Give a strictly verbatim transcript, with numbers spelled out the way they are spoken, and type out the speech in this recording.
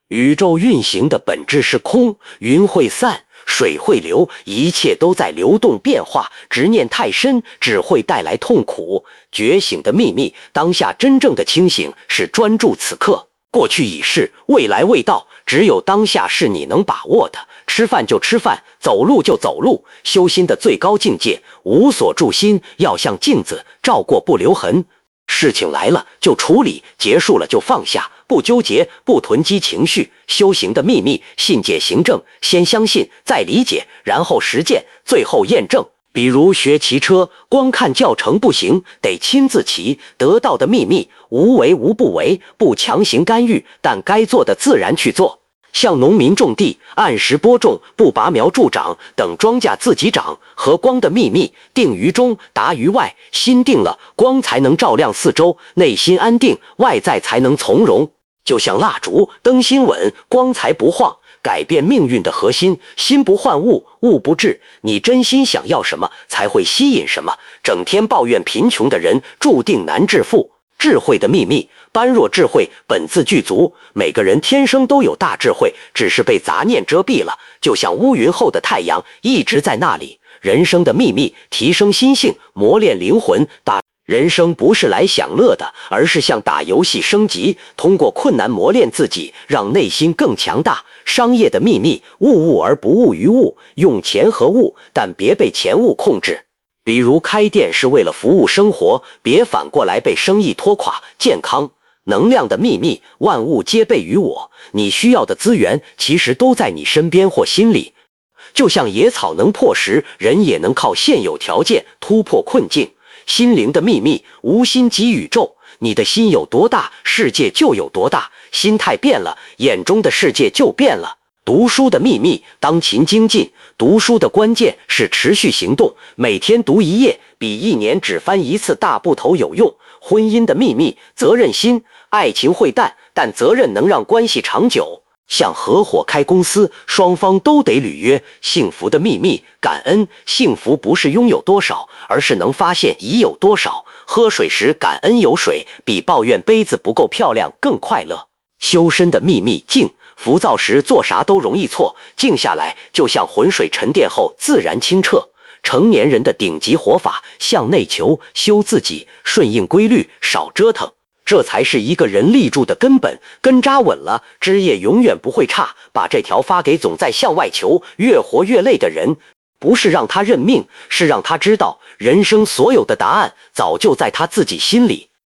宇宙运行的本质是空，云会散，水会流，一切都在流动变化，执念太深只会带来痛苦。觉醒的秘密，当下真正的清醒是专注此刻，过去已逝，未来未到，只有当下是你能把握的。吃饭就吃饭，走路就走路，修心的最高境界，无所住心，要像镜子，照过不留痕。事情来了就处理，结束了就放下，不纠结，不囤积情绪。修行的秘密，信解行证，先相信，再理解，然后实践，最后验证。比如学骑车，光看教程不行，得亲自骑。得到的秘密，无为无不为，不强行干预，但该做的自然去做。像农民种地，按时播种，不拔苗助长，等庄稼自己长。和光的秘密，定于中，达于外。心定了，光才能照亮四周，内心安定，外在才能从容。就像蜡烛，灯芯稳，光才不晃。改变命运的核心，心不换物，物不至。你真心想要什么，才会吸引什么。整天抱怨贫穷的人，注定难致富。智慧的秘密，般若智慧本自具足，每个人天生都有大智慧，只是被杂念遮蔽了。就像乌云后的太阳，一直在那里。人生的秘密，提升心性，磨练灵魂。打人生不是来享乐的，而是像打游戏升级，通过困难磨练自己，让内心更强大。商业的秘密，物物而不物于物，用钱和物，但别被钱物控制。比如开店是为了服务生活，别反过来被生意拖垮。健康能量的秘密，万物皆备于我，你需要的资源其实都在你身边或心里。就像野草能破石，人也能靠现有条件突破困境。心灵的秘密，无心即宇宙，你的心有多大，世界就有多大。心态变了，眼中的世界就变了。读书的秘密，当勤精进。读书的关键是持续行动，每天读一页，比一年只翻一次大部头有用。婚姻的秘密，责任心。爱情会淡，但责任能让关系长久。像合伙开公司，双方都得履约。幸福的秘密，感恩。幸福不是拥有多少，而是能发现已有多少。喝水时感恩有水，比抱怨杯子不够漂亮更快乐。修身的秘密，静。浮躁时做啥都容易错，静下来就像浑水沉淀后自然清澈。成年人的顶级活法，向内求，修自己，顺应规律，少折腾。这才是一个人立住的根本，根扎稳了，枝叶永远不会差。把这条发给总在向外求，越活越累的人，不是让他认命，是让他知道，人生所有的答案早就在他自己心里。